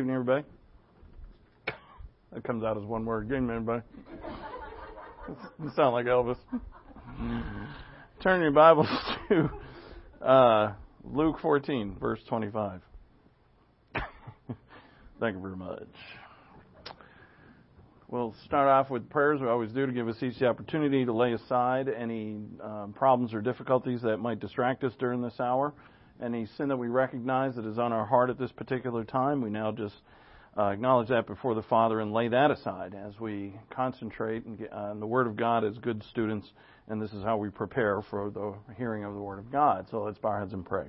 evening, everybody. That comes out as one word. Good evening, everybody. You sound like Elvis. Turn your Bibles to Luke 14, verse 25. Thank you very much. We'll start off with prayers. We always do, to give us each the opportunity to lay aside any problems or difficulties that might distract us during this hour. Any sin that we recognize that is on our heart at this particular time, we now just acknowledge that before the Father and lay that aside as we concentrate on the Word of God as good students, and this is how we prepare for the hearing of the Word of God. So let's bow our heads and pray.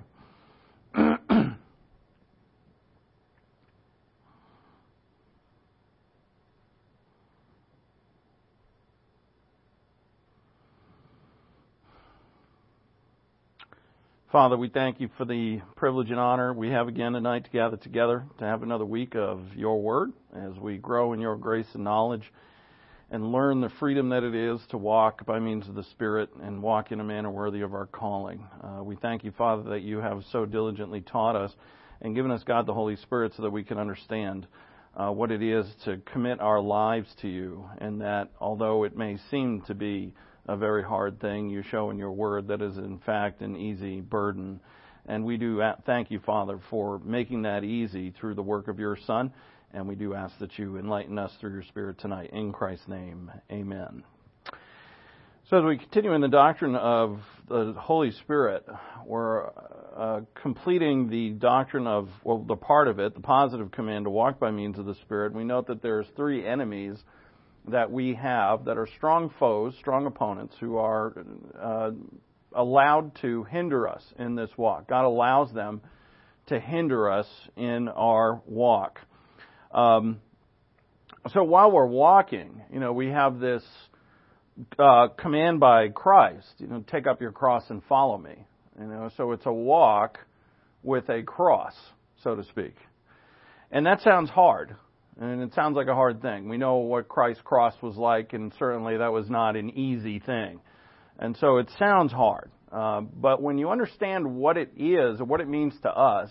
Father, we thank you for the privilege and honor we have again tonight to gather together, to have another week of your word as we grow in your grace and knowledge and learn the freedom that it is to walk by means of the Spirit and walk in a manner worthy of our calling. We thank you, Father, that you have so diligently taught us and given us, God, the Holy Spirit so that we can understand what it is to commit our lives to you, and that although it may seem to be a very hard thing, you show in your word that is in fact an easy burden. And we do thank you, Father, for making that easy through the work of your Son. And we do ask that you enlighten us through your Spirit tonight. In Christ's name, amen. So as we continue in the doctrine of the Holy Spirit, we're completing the doctrine of, well, the part of it, the positive command to walk by means of the Spirit. We note that there's three enemies that we have that are strong foes, strong opponents, who are allowed to hinder us in this walk. God allows them to hinder us in our walk. So while we're walking, we have this command by Christ, take up your cross and follow me. So it's a walk with a cross, so to speak. And that sounds hard. And it sounds like a hard thing. We know what Christ's cross was like, and certainly that was not an easy thing. And so it sounds hard. But when you understand what it is, or what it means to us,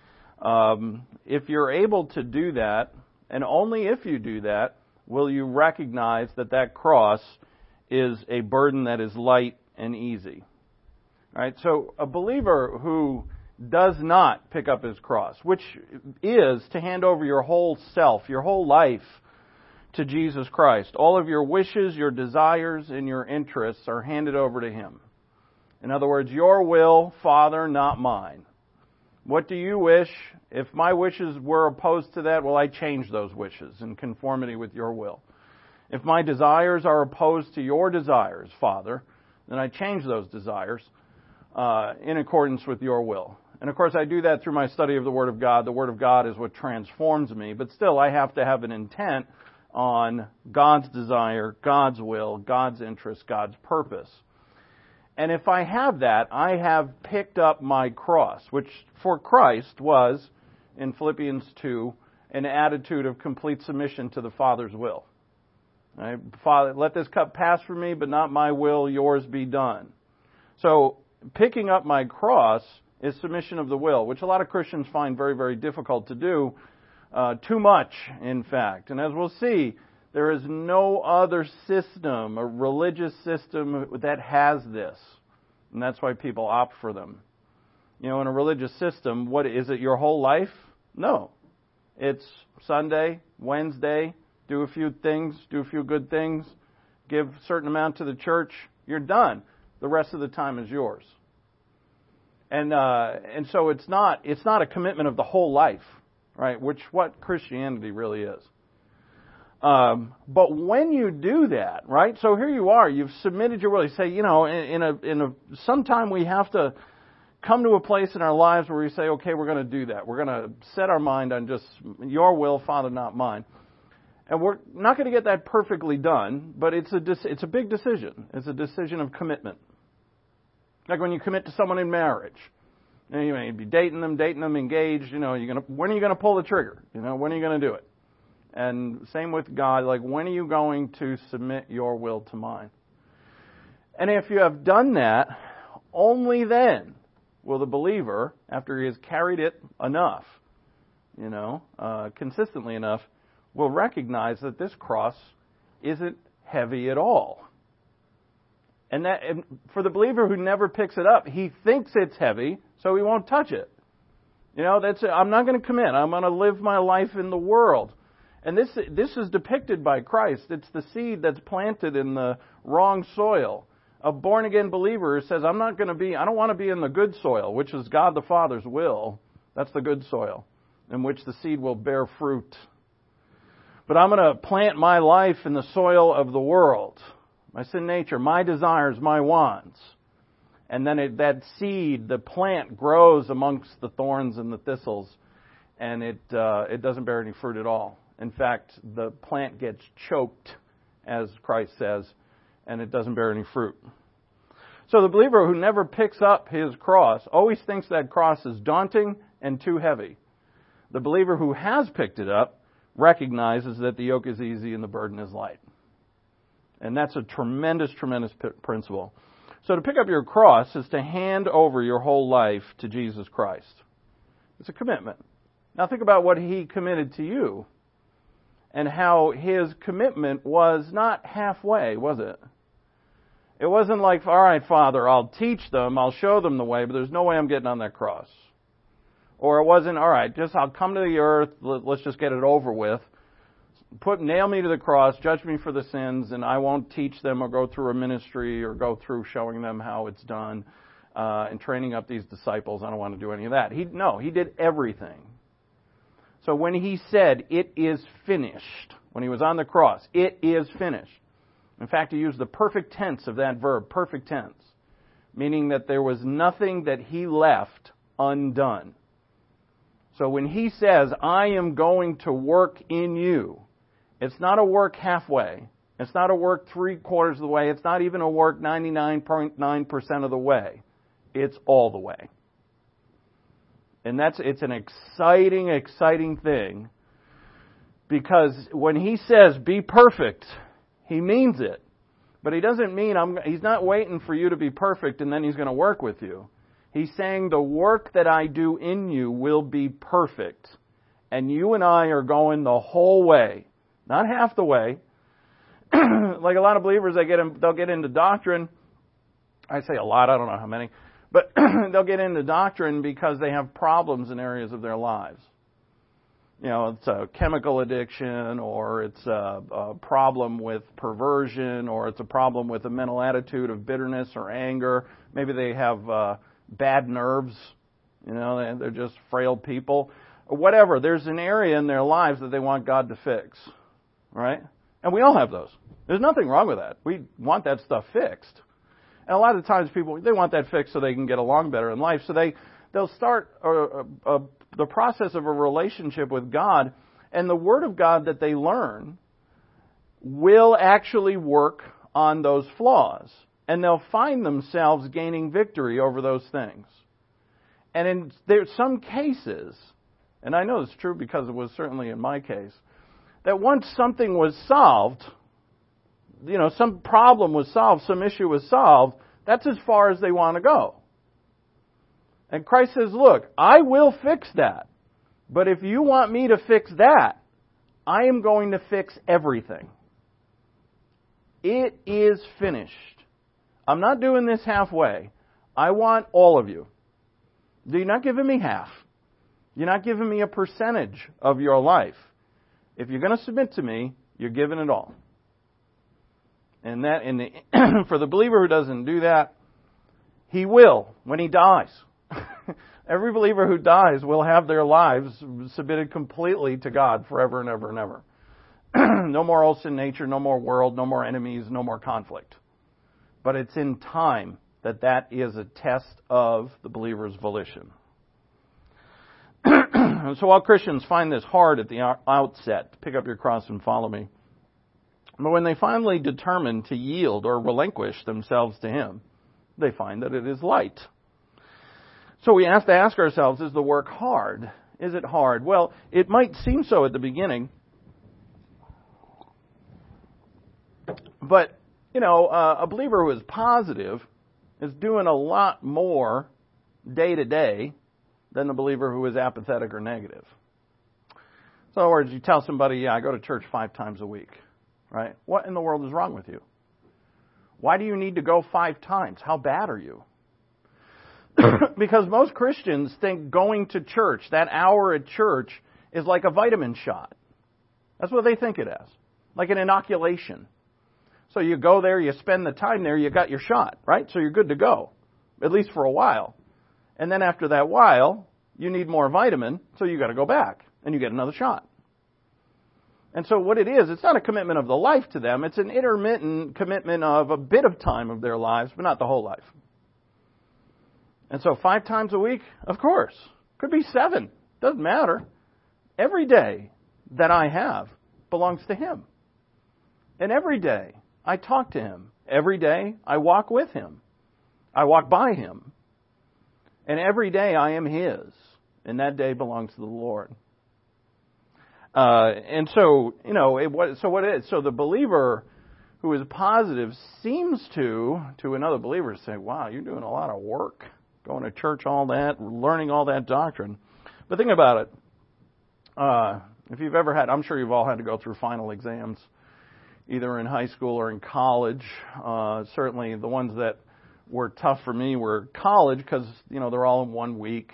if you're able to do that, and only if you do that, will you recognize that that cross is a burden that is light and easy. All right? So a believer who does not pick up his cross, which is to hand over your whole self, your whole life to Jesus Christ. All of your wishes, your desires, and your interests are handed over to Him. In other words, your will, Father, not mine. What do you wish? If my wishes were opposed to that, well, I change those wishes in conformity with your will. If my desires are opposed to your desires, Father, then I change those desires in accordance with your will. And of course, I do that through my study of the Word of God. The Word of God is what transforms me. But still, I have to have an intent on God's desire, God's will, God's interest, God's purpose. And if I have that, I have picked up my cross, which for Christ was, in Philippians 2, an attitude of complete submission to the Father's will. Right? Father, let this cup pass from me, but not my will, yours be done. So, picking up my cross is submission of the will, which a lot of Christians find very, very difficult to do, too much, in fact. And as we'll see, there is no other system, a religious system, that has this. And that's why people opt for them. In a religious system, what is it, your whole life? No. It's Sunday, Wednesday, do a few things, do a few good things, give a certain amount to the church, you're done. The rest of the time is yours. And so it's not a commitment of the whole life, right? What Christianity really is. But when you do that, right? So here you are, you've submitted your will. You say, sometime we have to come to a place in our lives where we say, okay, we're going to do that. We're going to set our mind on just your will, Father, not mine. And we're not going to get that perfectly done, but it's a big decision. It's a decision of commitment. Like when you commit to someone in marriage, you may be dating them, engaged. When are you going to pull the trigger? When are you going to do it? And same with God. Like, when are you going to submit your will to mine? And if you have done that, only then will the believer, after he has carried it enough, consistently enough, will recognize that this cross isn't heavy at all. And for the believer who never picks it up, he thinks it's heavy, so he won't touch it. I'm not going to commit. I'm going to live my life in the world. And this is depicted by Christ. It's the seed that's planted in the wrong soil. A born-again believer says, I don't want to be in the good soil, which is God the Father's will. That's the good soil, in which the seed will bear fruit. But I'm going to plant my life in the soil of the world. My sin nature, my desires, my wants. And then that seed, the plant, grows amongst the thorns and the thistles, and it doesn't bear any fruit at all. In fact, the plant gets choked, as Christ says, and it doesn't bear any fruit. So the believer who never picks up his cross always thinks that cross is daunting and too heavy. The believer who has picked it up recognizes that the yoke is easy and the burden is light. And that's a tremendous, tremendous principle. So to pick up your cross is to hand over your whole life to Jesus Christ. It's a commitment. Now think about what He committed to you and how His commitment was not halfway, was it? It wasn't like, all right, Father, I'll teach them, I'll show them the way, but there's no way I'm getting on that cross. Or it wasn't, all right, I'll come to the earth, let's just get it over with. Nail me to the cross, judge me for the sins, and I won't teach them or go through a ministry or go through showing them how it's done and training up these disciples. I don't want to do any of that. He did everything. So when He said, it is finished, when He was on the cross, it is finished. In fact, He used the perfect tense of that verb, perfect tense, meaning that there was nothing that He left undone. So when He says, I am going to work in you, it's not a work halfway. It's not a work 3/4 of the way. It's not even a work 99.9% of the way. It's all the way. And it's an exciting, exciting thing, because when He says, be perfect, He means it. But He doesn't mean, He's not waiting for you to be perfect and then He's going to work with you. He's saying the work that I do in you will be perfect. And you and I are going the whole way. Not half the way. Like a lot of believers, they'll get into doctrine. I say a lot, I don't know how many. But they'll get into doctrine because they have problems in areas of their lives. It's a chemical addiction, or it's a problem with perversion, or it's a problem with a mental attitude of bitterness or anger. Maybe they have bad nerves. They're just frail people. Or whatever. There's an area in their lives that they want God to fix. Right? And we all have those. There's nothing wrong with that. We want that stuff fixed. And a lot of times people, they want that fixed so they can get along better in life. So they'll start the process of a relationship with God, and the Word of God that they learn will actually work on those flaws. And they'll find themselves gaining victory over those things. And there's some cases, and I know it's true because it was certainly in my case, that once something was solved, some problem was solved, some issue was solved, that's as far as they want to go. And Christ says, look, I will fix that. But if you want me to fix that, I am going to fix everything. It is finished. I'm not doing this halfway. I want all of you. You're not giving me half. You're not giving me a percentage of your life. If you're going to submit to me, you're giving it all. And for the believer who doesn't do that, he will when he dies. Every believer who dies will have their lives submitted completely to God forever and ever and ever. No more old sin nature, no more world, no more enemies, no more conflict. But it's in time that is a test of the believer's volition. So while Christians find this hard at the outset, to pick up your cross and follow me, but when they finally determine to yield or relinquish themselves to Him, they find that it is light. So we have to ask ourselves, is the work hard? Is it hard? Well, it might seem so at the beginning. But, a believer who is positive is doing a lot more day to day than the believer who is apathetic or negative. So in other words, you tell somebody, yeah, I go to church 5 times a week, right? What in the world is wrong with you? Why do you need to go 5 times? How bad are you? Because most Christians think going to church, that hour at church, is like a vitamin shot. That's what they think it is. Like an inoculation. So you go there, you spend the time there, you got your shot, right? So you're good to go, at least for a while. And then after that while, you need more vitamin, so you got to go back, and you get another shot. And so what it is, it's not a commitment of the life to them, it's an intermittent commitment of a bit of time of their lives, but not the whole life. And so 5 times a week, of course. Could be 7. Doesn't matter. Every day that I have belongs to Him. And every day I talk to Him. Every day I walk with Him. I walk by Him. And every day I am His. And that day belongs to the Lord. And so, so the believer who is positive seems to another believer say, wow, you're doing a lot of work. Going to church, all that, learning all that doctrine. But think about it. If you've ever had, I'm sure you've all had to go through final exams, either in high school or in college. Certainly the ones that were tough for me were college because, they're all in 1 week.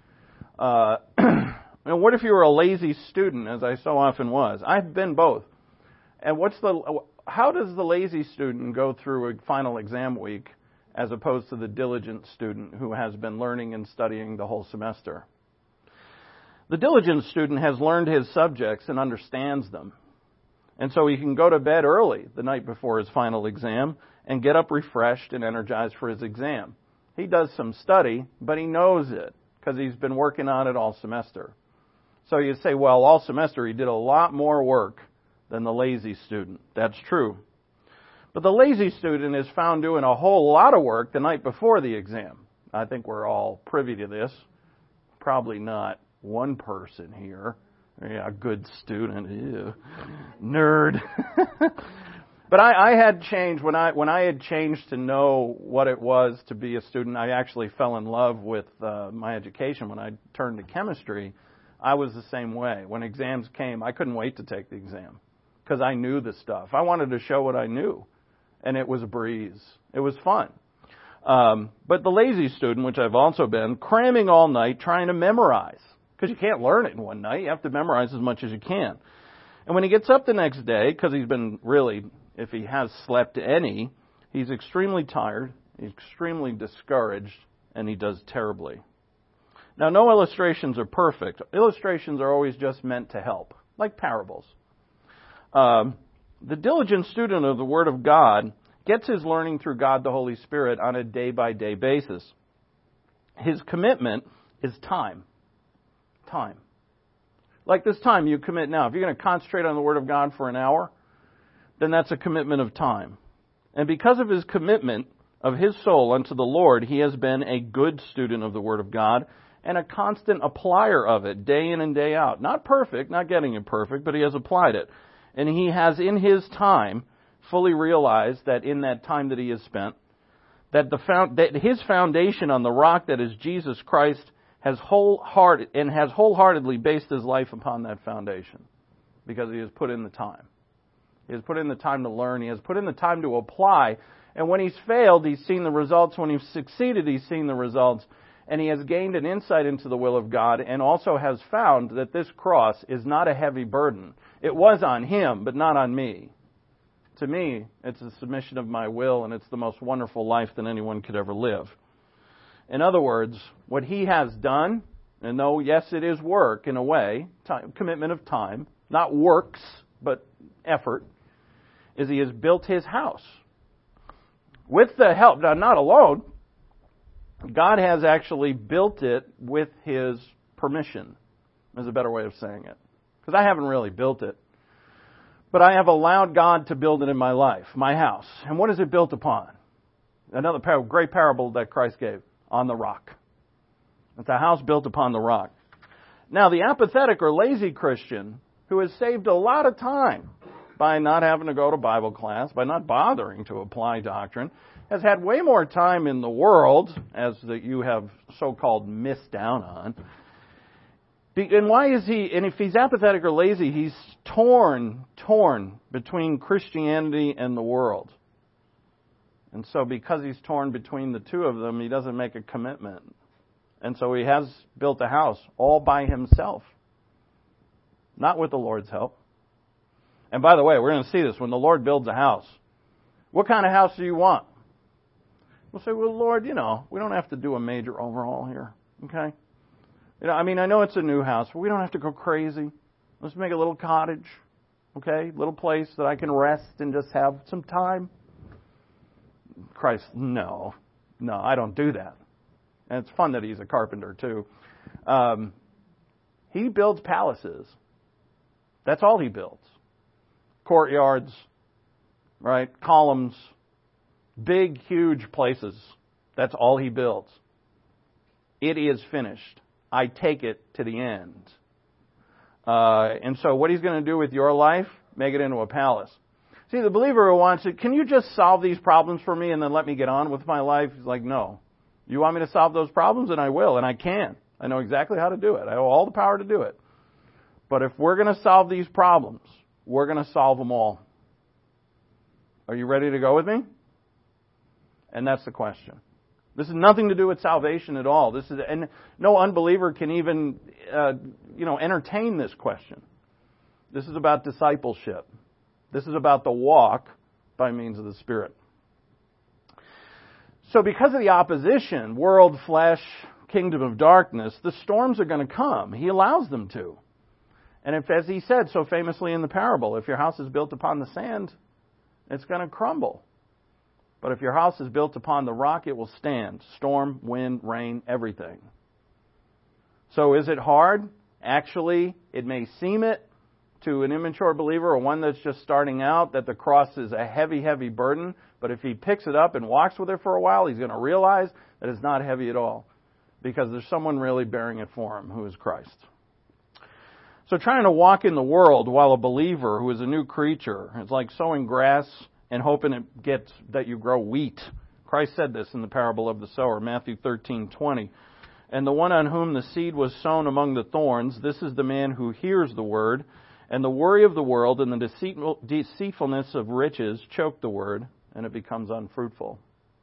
And what if you were a lazy student, as I so often was? I've been both. And how does the lazy student go through a final exam week as opposed to the diligent student who has been learning and studying the whole semester? The diligent student has learned his subjects and understands them. And so he can go to bed early the night before his final exam and get up refreshed and energized for his exam. He does some study, but he knows it because he's been working on it all semester. So you say, well, all semester he did a lot more work than the lazy student. That's true. But the lazy student is found doing a whole lot of work the night before the exam. I think we're all privy to this. Probably not one person here. Yeah, a good student. Ew. Nerd. But I had changed when I had changed to know what it was to be a student. I actually fell in love with my education when I turned to chemistry. I was the same way. When exams came, I couldn't wait to take the exam because I knew the stuff. I wanted to show what I knew, and it was a breeze. It was fun. But the lazy student, which I've also been, cramming all night trying to memorize because you can't learn it in one night. You have to memorize as much as you can. And when he gets up the next day, because he's been really, if he has slept any, he's extremely tired, extremely discouraged, and he does terribly. Now, no illustrations are perfect. Illustrations are always just meant to help, like parables. The diligent student of the Word of God gets his learning through God the Holy Spirit on a day-by-day basis. His commitment is time. Time. Like this time you commit now. If you're going to concentrate on the Word of God for an hour, then that's a commitment of time. And because of his commitment of his soul unto the Lord, he has been a good student of the Word of God, and a constant applier of it, day in and day out. Not perfect, not getting it perfect, but he has applied it. And he has, in his time, fully realized that in that time that he has spent, that his foundation on the rock that is Jesus Christ has wholeheartedly based his life upon that foundation, because he has put in the time. He has put in the time to learn. He has put in the time to apply. And when he's failed, he's seen the results. When he's succeeded, he's seen the results. And he has gained an insight into the will of God, and also has found that this cross is not a heavy burden. It was on him, but not on me. To me, it's a submission of my will, and it's the most wonderful life that anyone could ever live. In other words, what he has done, and though, yes, it is work in a way, commitment of time, not works, but effort, is he has built his house. With the help, now not alone, God has actually built it with his permission, is a better way of saying it. Because I haven't really built it. But I have allowed God to build it in my life, my house. And what is it built upon? Another great parable that Christ gave, on the rock. It's a house built upon the rock. Now, the apathetic or lazy Christian who has saved a lot of time by not having to go to Bible class, by not bothering to apply doctrine, has had way more time in the world, as that you have so-called missed down on, And why is he, and if he's apathetic or lazy, he's torn between Christianity and the world. And so because he's torn between the two of them, he doesn't make a commitment. And so he has built a house all by himself, not with the Lord's help. And by the way, we're going to see this. When the Lord builds a house, what kind of house do you want? We'll say, well, Lord, we don't have to do a major overhaul here, okay? I know it's a new house, but we don't have to go crazy. Let's make a little cottage, okay? Little place that I can rest and just have some time. Christ, no, I don't do that. And it's fun that he's a carpenter, too. He builds palaces. That's all he builds. Courtyards, right? Columns, big, huge places. That's all he builds. It is finished. I take it to the end. And so what he's going to do with your life, make it into a palace. See, the believer who wants it, can you just solve these problems for me and then let me get on with my life? He's like, no. You want me to solve those problems? And I will, and I can. I know exactly how to do it. I have all the power to do it. But if we're going to solve these problems, we're going to solve them all. Are you ready to go with me? And that's the question. This has nothing to do with salvation at all. And no unbeliever can even, entertain this question. This is about discipleship. This is about the walk by means of the Spirit. So because of the opposition, world, flesh, kingdom of darkness, the storms are going to come. He allows them to. And if, as he said so famously in the parable, if your house is built upon the sand, it's going to crumble. But if your house is built upon the rock, it will stand. Storm, wind, rain, everything. So is it hard? Actually, it may seem it to an immature believer or one that's just starting out that the cross is a heavy, heavy burden. But if he picks it up and walks with it for a while, he's going to realize that it's not heavy at all. Because there's someone really bearing it for him, who is Christ. So trying to walk in the world while a believer who is a new creature is like sowing grass and hoping that you grow wheat. Christ said this in the parable of the sower, Matthew 13:20. And the one on whom the seed was sown among the thorns, this is the man who hears the word, and the worry of the world and the deceitfulness of riches choke the word, and it becomes unfruitful.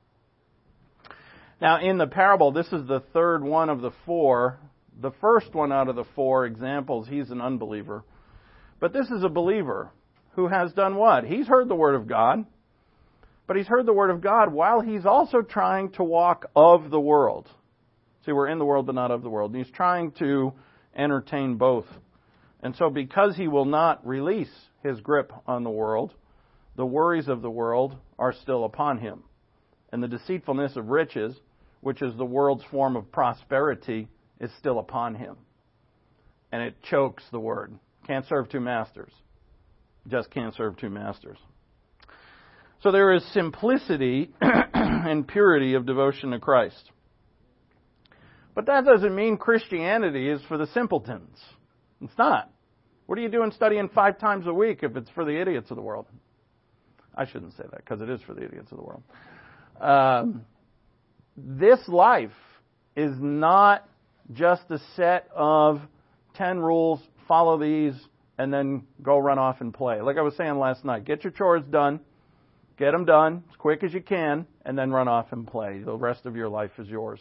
Now, in the parable, this is the third one of the four. The first one out of the four examples, he's an unbeliever. But this is a believer who has done what? He's heard the Word of God, but he's heard the Word of God while he's also trying to walk of the world. See, we're in the world, but not of the world. And he's trying to entertain both. And so because he will not release his grip on the world, the worries of the world are still upon him. And the deceitfulness of riches, which is the world's form of prosperity, is still upon him. And it chokes the word. Can't serve two masters. Just can't serve two masters. So there is simplicity and purity of devotion to Christ. But that doesn't mean Christianity is for the simpletons. It's not. What are you doing studying 5 times a week if it's for the idiots of the world? I shouldn't say that because it is for the idiots of the world. This life is not just a set of 10 rules, follow these, and then go run off and play. Like I was saying last night, get your chores done, get them done as quick as you can, and then run off and play. The rest of your life is yours.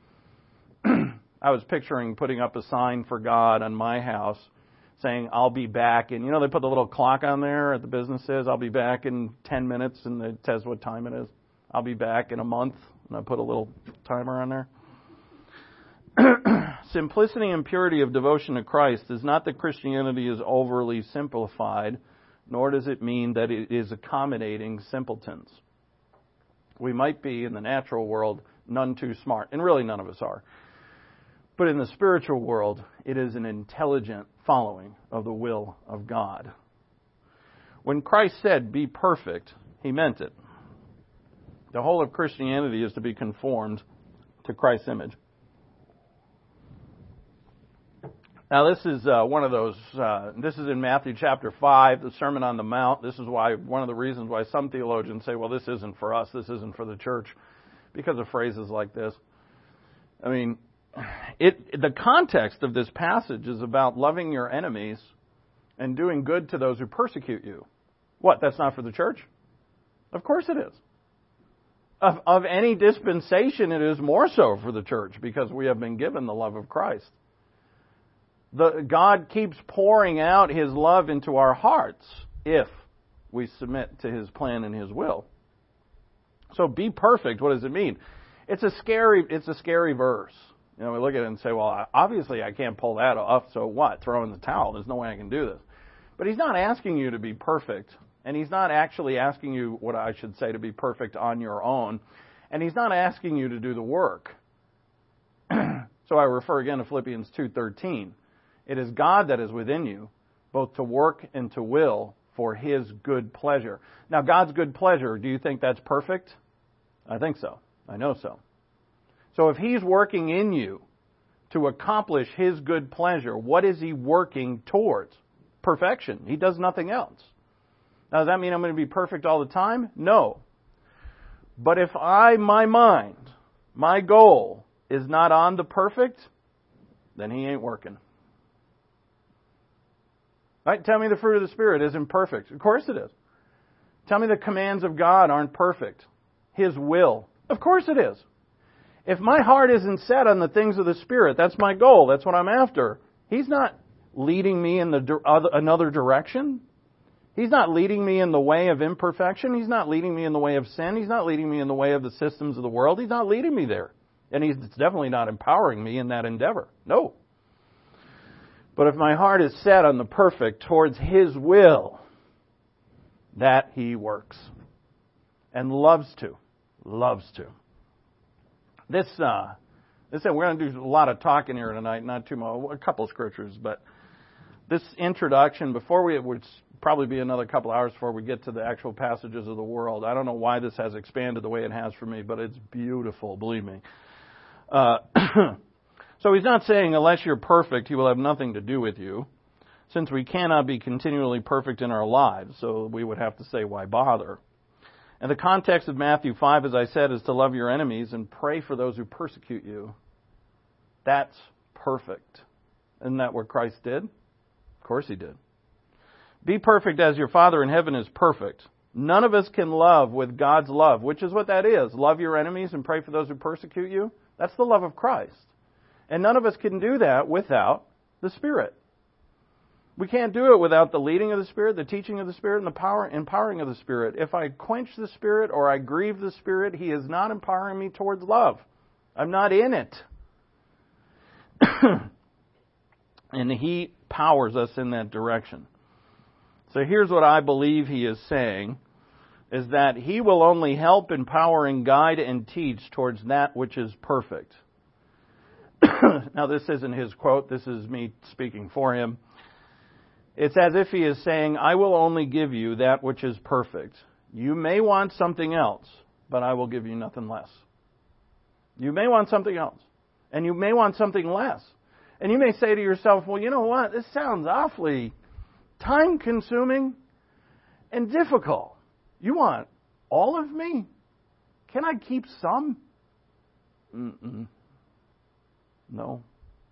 I was picturing putting up a sign for God on my house saying, I'll be back. And they put the little clock on there at the businesses. I'll be back in 10 minutes, and it says what time it is. I'll be back in a month, and I put a little timer on there. Simplicity and purity of devotion to Christ is not that Christianity is overly simplified, nor does it mean that it is accommodating simpletons. We might be, in the natural world, none too smart, and really none of us are. But in the spiritual world, it is an intelligent following of the will of God. When Christ said, be perfect, he meant it. The whole of Christianity is to be conformed to Christ's image. Now, this is one of those, this is in Matthew chapter 5, the Sermon on the Mount. This is why one of the reasons why some theologians say, well, this isn't for us, this isn't for the church, because of phrases like this. I mean, the context of this passage is about loving your enemies and doing good to those who persecute you. What, that's not for the church? Of course it is. Of any dispensation, it is more so for the church because we have been given the love of Christ. God keeps pouring out His love into our hearts if we submit to His plan and His will. So be perfect, what does it mean? It's a scary verse. You know, we look at it and say, well, obviously I can't pull that off, so what? Throw in the towel. There's no way I can do this. But He's not asking you to be perfect. And He's not actually asking you, what I should say, to be perfect on your own. And He's not asking you to do the work. So I refer again to Philippians 2:13. It is God that is within you, both to work and to will for His good pleasure. Now, God's good pleasure, do you think that's perfect? I think so. I know so. So if He's working in you to accomplish His good pleasure, what is He working towards? Perfection. He does nothing else. Now, does that mean I'm going to be perfect all the time? No. But if my goal is not on the perfect, then He ain't working. Right? Tell me the fruit of the Spirit isn't perfect. Of course it is. Tell me the commands of God aren't perfect. His will. Of course it is. If my heart isn't set on the things of the Spirit, that's my goal, that's what I'm after, He's not leading me in another direction. He's not leading me in the way of imperfection. He's not leading me in the way of sin. He's not leading me in the way of the systems of the world. He's not leading me there. And He's definitely not empowering me in that endeavor. No. But if my heart is set on the perfect towards His will, that He works. And loves to. Loves to. We're going to do a lot of talking here tonight, not too much, a couple of scriptures, but this introduction, it would probably be another couple hours before we get to the actual passages of the world. I don't know why this has expanded the way it has for me, but it's beautiful, believe me. So He's not saying unless you're perfect, He will have nothing to do with you, since we cannot be continually perfect in our lives, so we would have to say, why bother? And the context of Matthew 5, as I said, is to love your enemies and pray for those who persecute you. That's perfect. Isn't that what Christ did? Of course He did. Be perfect as your Father in heaven is perfect. None of us can love with God's love, which is what that is. Love your enemies and pray for those who persecute you. That's the love of Christ. And none of us can do that without the Spirit. We can't do it without the leading of the Spirit, the teaching of the Spirit, and the empowering of the Spirit. If I quench the Spirit or I grieve the Spirit, He is not empowering me towards love. I'm not in it. And He powers us in that direction. So here's what I believe He is saying, is that He will only help, empower, and guide and teach towards that which is perfect. Now, this isn't His quote. This is me speaking for Him. It's as if He is saying, I will only give you that which is perfect. You may want something else, but I will give you nothing less. You may want something else, and you may want something less. And you may say to yourself, well, you know what? This sounds awfully time-consuming and difficult. You want all of me? Can I keep some? No.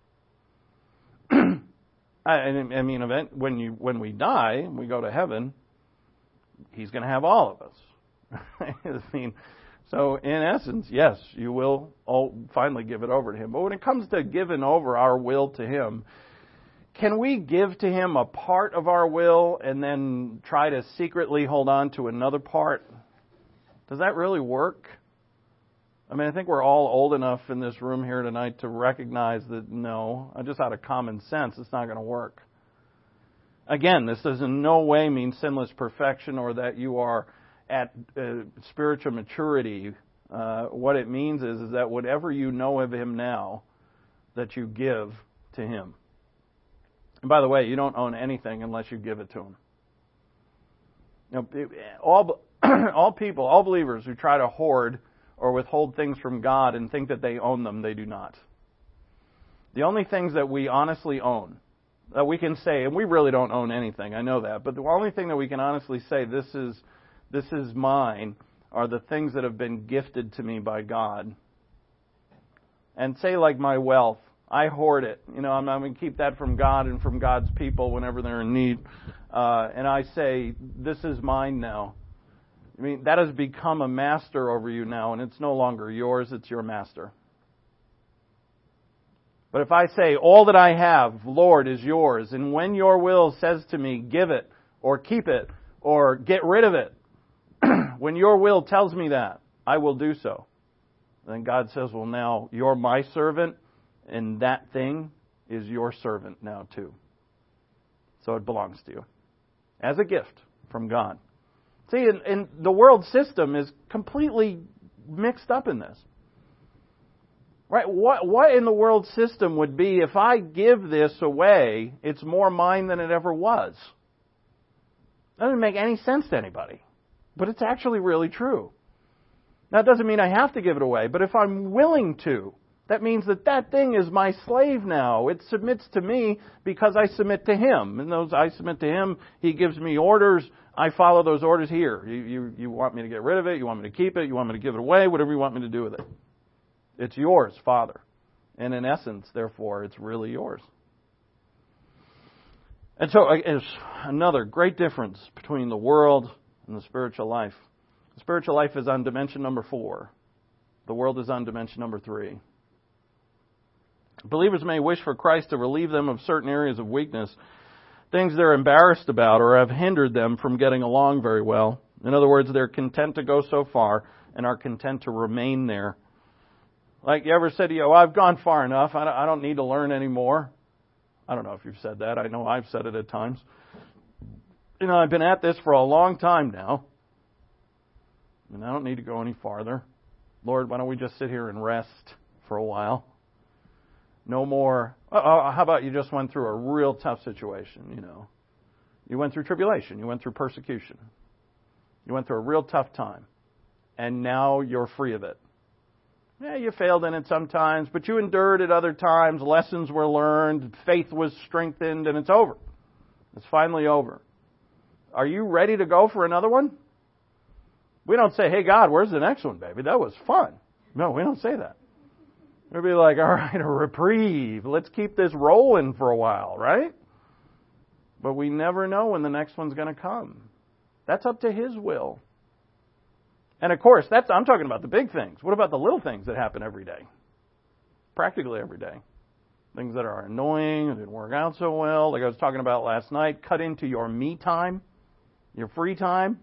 I mean, when we die, we go to heaven, He's going to have all of us. I mean, so in essence, yes, you will finally give it over to Him. But when it comes to giving over our will to Him, can we give to Him a part of our will and then try to secretly hold on to another part? Does that really work? I mean, I think we're all old enough in this room here tonight to recognize that no, just out of common sense, it's not going to work. Again, this does in no way mean sinless perfection or that you are at spiritual maturity. What it means is that whatever you know of Him now, that you give to Him. And by the way, you don't own anything unless you give it to Him. You know, all people, all believers who try to hoard or withhold things from God and think that they own them, they do not. The only things that we honestly own, that we can say, and we really don't own anything, I know that, but the only thing that we can honestly say, this is mine, are the things that have been gifted to me by God and say like my wealth, I hoard it. I'm going to keep that from God and from God's people whenever they're in need. And I say, this is mine now. That has become a master over you now, and it's no longer yours, it's your master. But if I say, all that I have, Lord, is yours, and when your will says to me, give it, or keep it, or get rid of it, when your will tells me that, I will do so. Then God says, well, now you're my servant, and that thing is your servant now too. So it belongs to you. As a gift from God. See, and the world system is completely mixed up in this. Right? What in the world system would be if I give this away, it's more mine than it ever was? That doesn't make any sense to anybody. But it's actually really true. Now, it doesn't mean I have to give it away, but if I'm willing to, that means that thing is my slave now. It submits to me because I submit to Him. And those I submit to Him, He gives me orders. I follow those orders here. You want me to get rid of it? You want me to keep it? You want me to give it away? Whatever you want me to do with it. It's yours, Father. And in essence, therefore, it's really yours. And so it's another great difference between the world and the spiritual life. The spiritual life is on dimension number 4. The world is on dimension number 3. Believers may wish for Christ to relieve them of certain areas of weakness, things they're embarrassed about or have hindered them from getting along very well. In other words, they're content to go so far and are content to remain there. Like you ever said to you, I've gone far enough, I don't need to learn anymore. I don't know if you've said that. I know I've said it at times. I've been at this for a long time now, and I don't need to go any farther. Lord, why don't we just sit here and rest for a while? No more. How about you just went through a real tough situation, You went through tribulation. You went through persecution. You went through a real tough time. And now you're free of it. Yeah, you failed in it sometimes, but you endured it other times. Lessons were learned. Faith was strengthened, and it's over. It's finally over. Are you ready to go for another one? We don't say, hey, God, where's the next one, baby? That was fun. No, we don't say that. We'll be like, all right, a reprieve. Let's keep this rolling for a while, right? But we never know when the next one's going to come. That's up to His will. And of course, I'm talking about the big things. What about the little things that happen every day? Practically every day. Things that are annoying, that didn't work out so well, like I was talking about last night, cut into your me time, your free time.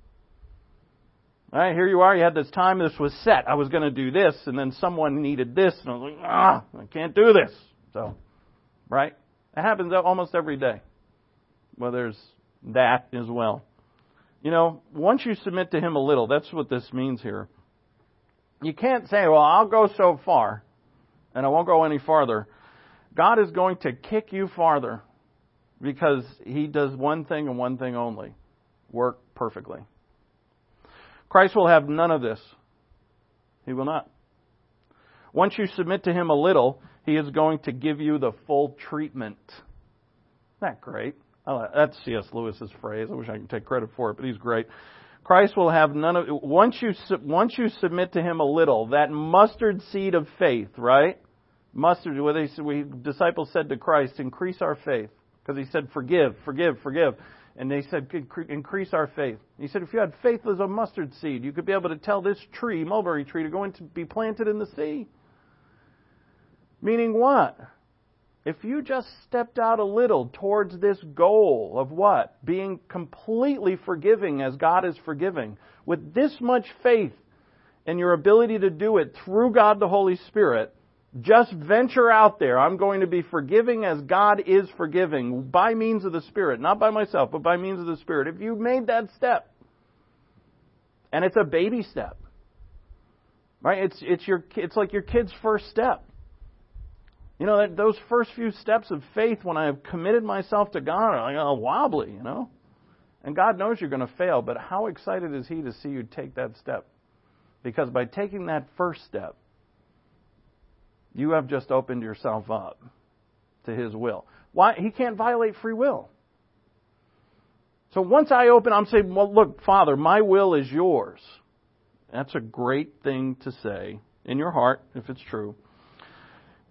All right, here you are, you had this time, this was set. I was going to do this, and then someone needed this, and I was like, I can't do this. So, right? It happens almost every day. Well, there's that as well. Once you submit to Him a little, that's what this means here. You can't say, well, I'll go so far, and I won't go any farther. God is going to kick you farther because He does one thing and one thing only, work perfectly. Christ will have none of this. He will not. Once you submit to Him a little, He is going to give you the full treatment. Isn't that great? That's C.S. Lewis's phrase. I wish I could take credit for it, but he's great. Christ will have none of it. Once you submit to Him a little, that mustard seed of faith, right? Mustard, disciples said to Christ, increase our faith. Because He said, forgive. And they said, increase our faith. He said, if you had faith as a mustard seed, you could be able to tell this tree, mulberry tree, to go and to be planted in the sea. Meaning what? If you just stepped out a little towards this goal of what? Being completely forgiving as God is forgiving, with this much faith and your ability to do it through God the Holy Spirit, just venture out there. I'm going to be forgiving as God is forgiving by means of the Spirit. Not by myself, but by means of the Spirit. If you've made that step, and it's a baby step, right? It's like your kid's first step. Those first few steps of faith when I have committed myself to God are like, wobbly, And God knows you're going to fail, but how excited is He to see you take that step? Because by taking that first step, you have just opened yourself up to His will. Why? He can't violate free will. So once I open, I'm saying, well, look, Father, my will is yours. That's a great thing to say in your heart, if it's true.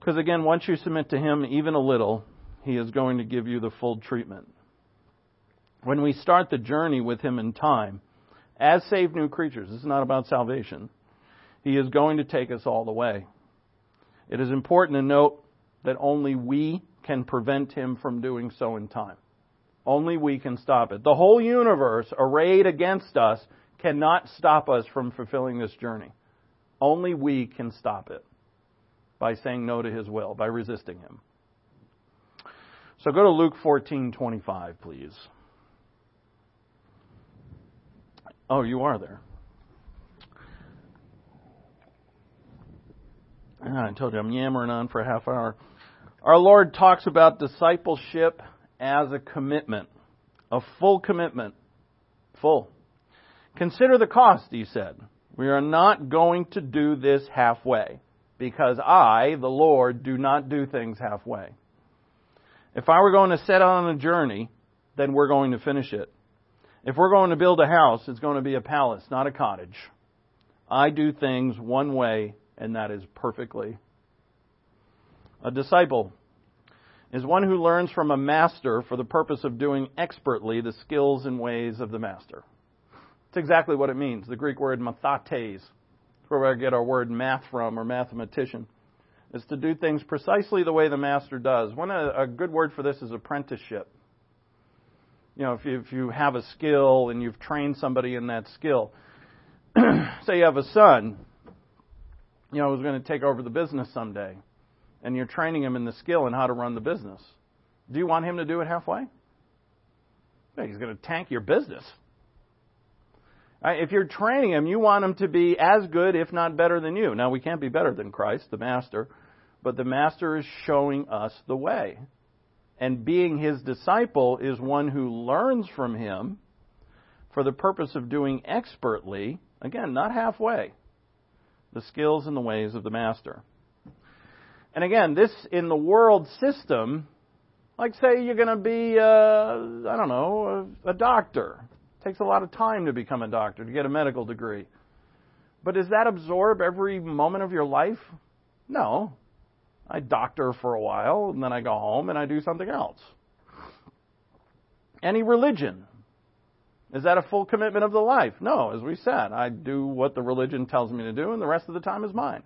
Because again, once you submit to Him even a little, He is going to give you the full treatment. When we start the journey with Him in time, as saved new creatures, this is not about salvation, He is going to take us all the way. It is important to note that only we can prevent Him from doing so in time. Only we can stop it. The whole universe arrayed against us cannot stop us from fulfilling this journey. Only we can stop it by saying no to His will, by resisting Him. So go to Luke 14:25, please. Oh, you are there. I told you I'm yammering on for a half hour. Our Lord talks about discipleship as a commitment, a full commitment. Full. Consider the cost, He said. We are not going to do this halfway, because I, the Lord, do not do things halfway. If I were going to set out on a journey, then we're going to finish it. If we're going to build a house, it's going to be a palace, not a cottage. I do things one way, and that is perfectly. A disciple is one who learns from a master for the purpose of doing expertly the skills and ways of the master. That's exactly what it means. The Greek word mathates, where we get our word math from, or mathematician, is to do things precisely the way the master does. A good word for this is apprenticeship. You know, if you have a skill and you've trained somebody in that skill, say you have a son, you know, who's going to take over the business someday, and you're training him in the skill and how to run the business. Do you want him to do it halfway? No, he's going to tank your business. If you're training him, you want him to be as good, if not better than you. Now, we can't be better than Christ, the Master, but the Master is showing us the way. And being His disciple is one who learns from Him for the purpose of doing expertly, again, not halfway, the skills and the ways of the Master. And again, this in the world system, like say you're going to be, a doctor. It takes a lot of time to become a doctor, to get a medical degree. But does that absorb every moment of your life? No. I doctor for a while, and then I go home and I do something else. Any religion, is that a full commitment of the life? No, as we said, I do what the religion tells me to do, and the rest of the time is mine.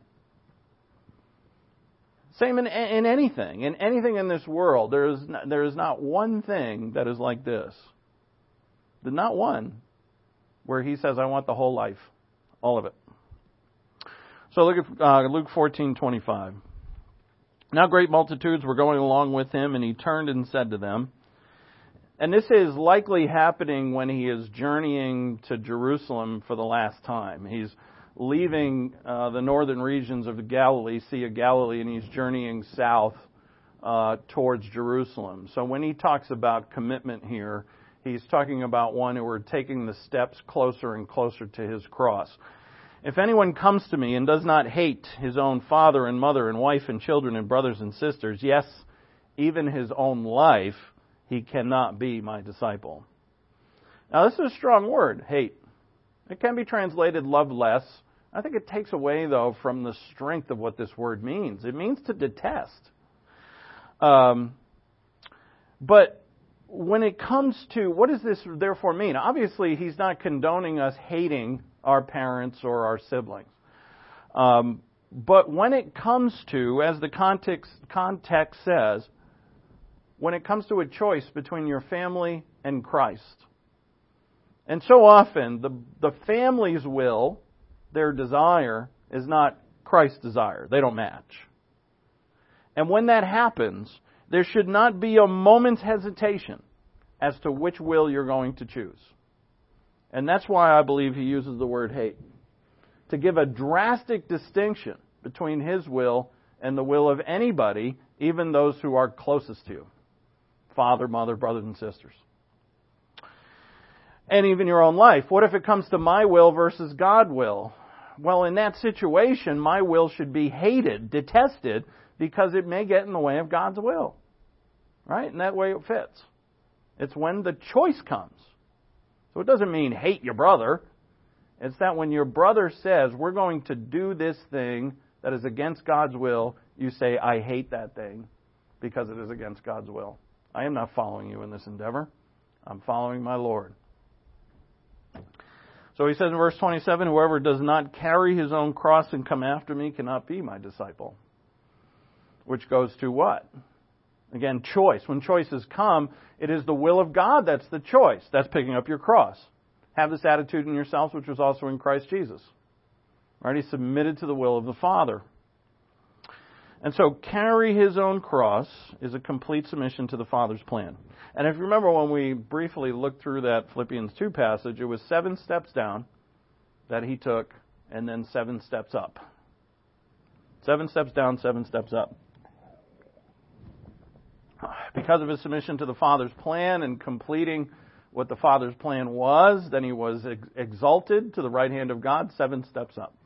Same in anything. In anything in this world, there is not one thing that is like this. Not one where He says, I want the whole life, all of it. So look at Luke 14:25. Now great multitudes were going along with Him, and He turned and said to them, and this is likely happening when He is journeying to Jerusalem for the last time. He's leaving the northern regions of the Galilee, Sea of Galilee, and He's journeying south towards Jerusalem. So when He talks about commitment here, He's talking about one who are taking the steps closer and closer to His cross. If anyone comes to me and does not hate his own father and mother and wife and children and brothers and sisters, yes, even his own life, he cannot be my disciple. Now, this is a strong word, hate. It can be translated love less. I think it takes away, though, from the strength of what this word means. It means to detest. But when it comes to, what does this therefore mean? Obviously, He's not condoning us hating our parents or our siblings. But when it comes to, as the context says, when it comes to a choice between your family and Christ, and so often the family's will, their desire, is not Christ's desire. They don't match. And when that happens, there should not be a moment's hesitation as to which will you're going to choose. And that's why I believe He uses the word hate, to give a drastic distinction between His will and the will of anybody, even those who are closest to you. Father, mother, brothers and sisters. And even your own life. What if it comes to my will versus God's will? Well, in that situation, my will should be hated, detested, because it may get in the way of God's will. Right? And that way it fits. It's when the choice comes. So it doesn't mean hate your brother. It's that when your brother says, we're going to do this thing that is against God's will, you say, I hate that thing because it is against God's will. I am not following you in this endeavor. I'm following my Lord. So he says in verse 27, whoever does not carry his own cross and come after me cannot be my disciple. Which goes to what? Again, choice. When choices come, it is the will of God that's the choice. That's picking up your cross. Have this attitude in yourselves, which was also in Christ Jesus. Right? He submitted to the will of the Father. And so carry his own cross is a complete submission to the Father's plan. And if you remember when we briefly looked through that Philippians 2 passage, it was 7 steps down that he took and then 7 steps up. 7 steps down, 7 steps up. Because of his submission to the Father's plan and completing what the Father's plan was, then he was exalted to the right hand of God, 7 steps up.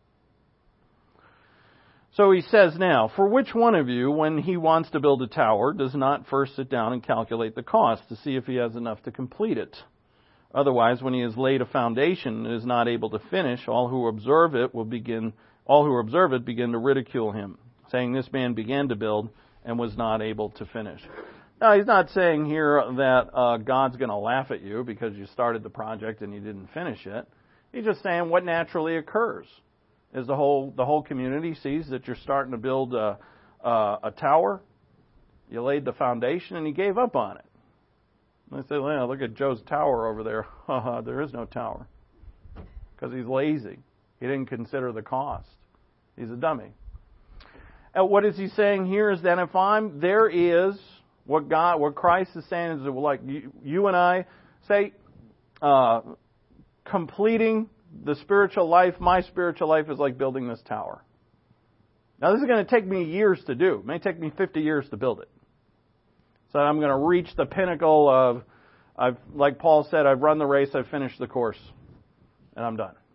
So he says now, for which one of you, when he wants to build a tower, does not first sit down and calculate the cost to see if he has enough to complete it? Otherwise, when he has laid a foundation and is not able to finish, all who observe it begin to ridicule him, saying, this man began to build and was not able to finish. Now, he's not saying here that God's going to laugh at you because you started the project and you didn't finish it. He's just saying what naturally occurs is the whole community sees that you're starting to build a tower. You laid the foundation and you gave up on it. And they say, well, look at Joe's tower over there. There is no tower because he's lazy. He didn't consider the cost. He's a dummy. And what is he saying here is that what Christ is saying is that like you and I say, completing the spiritual life, my spiritual life is like building this tower. Now this is going to take me years to do. It may take me 50 years to build it. So I'm going to reach the pinnacle of, like Paul said, I've run the race, I've finished the course, and I'm done.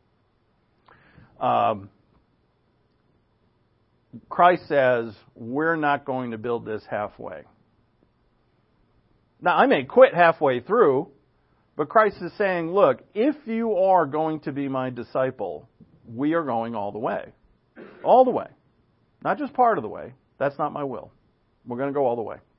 Christ says, we're not going to build this halfway. Now, I may quit halfway through, but Christ is saying, look, if you are going to be my disciple, we are going all the way. All the way. Not just part of the way. That's not my will. We're going to go all the way.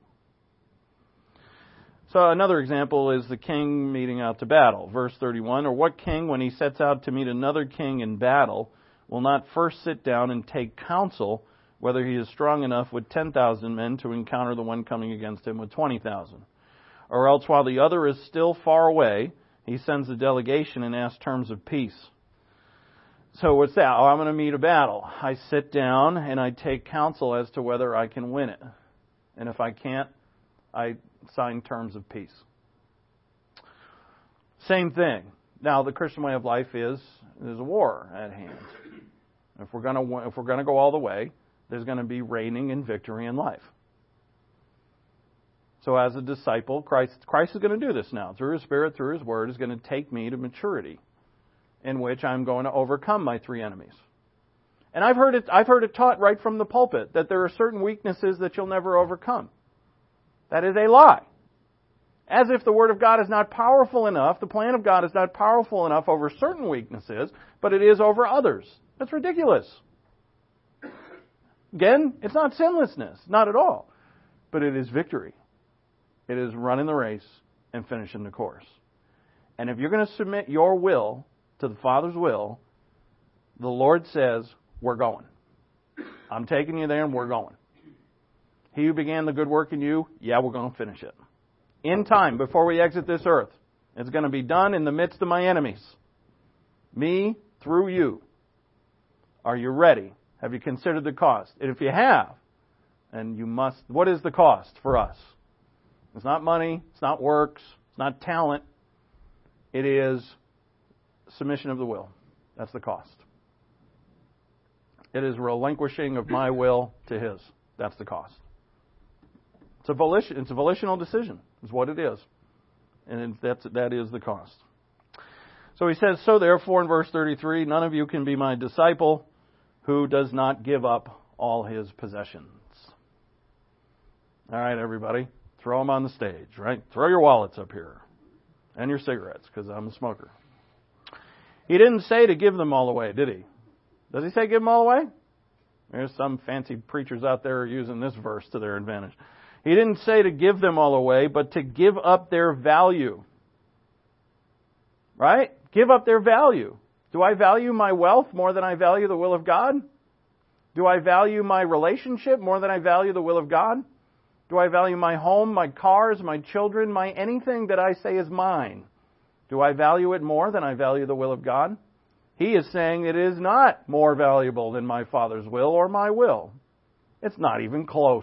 So another example is the king meeting out to battle. Verse 31, or what king, when he sets out to meet another king in battle, will not first sit down and take counsel whether he is strong enough with 10,000 men to encounter the one coming against him with 20,000. Or else while the other is still far away, he sends a delegation and asks terms of peace. So what's that? Oh, I'm going to meet a battle. I sit down and I take counsel as to whether I can win it. And if I can't, I sign terms of peace. Same thing. Now, the Christian way of life is there's a war at hand. If we're going to go all the way, there's going to be reigning and victory in life. So as a disciple, Christ is going to do this now. Through His Spirit, through His Word, is going to take me to maturity in which I'm going to overcome my 3 enemies. And I've heard it taught right from the pulpit that there are certain weaknesses that you'll never overcome. That is a lie. As if the Word of God is not powerful enough, the plan of God is not powerful enough over certain weaknesses, but it is over others. That's ridiculous. Again, it's not sinlessness, not at all. But it is victory. It is running the race and finishing the course. And if you're going to submit your will to the Father's will, the Lord says, we're going. I'm taking you there and we're going. He who began the good work in you, we're going to finish it. In time, before we exit this earth. It's going to be done in the midst of my enemies. Me, through you. Are you ready? Have you considered the cost? And if you have, and you must, what is the cost for us? It's not money, it's not works, it's not talent. It is submission of the will. That's the cost. It is relinquishing of my will to His. That's the cost. It's a volitional decision, is what it is. And that is the cost. So he says, so therefore in verse 33, none of you can be my disciple who does not give up all his possessions. All right, everybody, throw them on the stage, right? Throw your wallets up here and your cigarettes, because I'm a smoker. He didn't say to give them all away, did he? Does he say give them all away? There's some fancy preachers out there using this verse to their advantage. He didn't say to give them all away, but to give up their value. Right? Give up their value. Do I value my wealth more than I value the will of God? Do I value my relationship more than I value the will of God? Do I value my home, my cars, my children, my anything that I say is mine? Do I value it more than I value the will of God? He is saying it is not more valuable than my Father's will or my will. It's not even close.